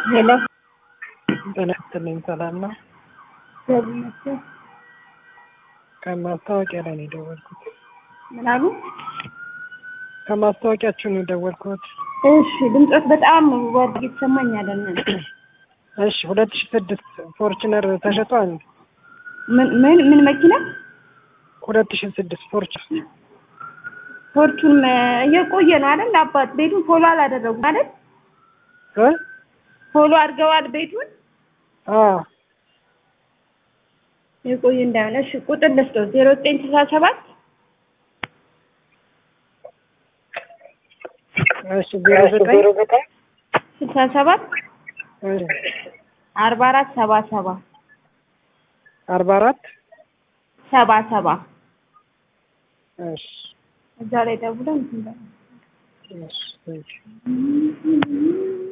ሄሎ ተነስተልኝ ሰላም ነው። ሰላም ከማስታወቂያ ላይ ነው የደወልኩት። ምን አሉ? ከማስታወቂያችሁ ነው የደወልኩት። እሺ ድምፅህ በጣም ወድ ይሰማኝ አይደለም። እሺ 2006 ፎርቹነር ተሸጧል። ምን መኪና? 2006 ፎርቹን እየቆየ ነው አይደል? አባት ቤቱን ፎሎ አላደረጉም አይደል? ፎሎ አድርገዋል ቤቱን? የቆየ እንዳይሆን። እሺ ቁጥር ልስጠው 0967 እሺ 0967 44 77 44 77 እሺ እዛ ላይ ደውለን እንትን እሺ